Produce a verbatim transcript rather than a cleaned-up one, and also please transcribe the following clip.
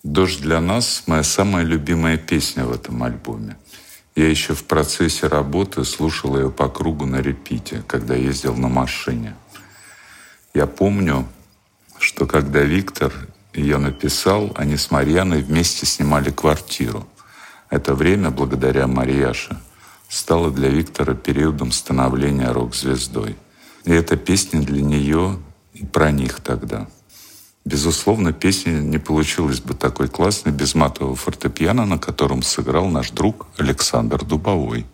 «Дождь для нас» — моя самая любимая песня в этом альбоме. Я еще в процессе работы слушал ее по кругу на репите, когда ездил на машине. Я помню, что когда Виктор ее написал, они с Марьяной вместе снимали квартиру. Это время, благодаря Марьяше, стало для Виктора периодом становления рок-звездой. И эта песня для нее и про них тогда. Безусловно, песня не получилась бы такой классной без матового фортепиано, на котором сыграл наш друг Александр Дубовой.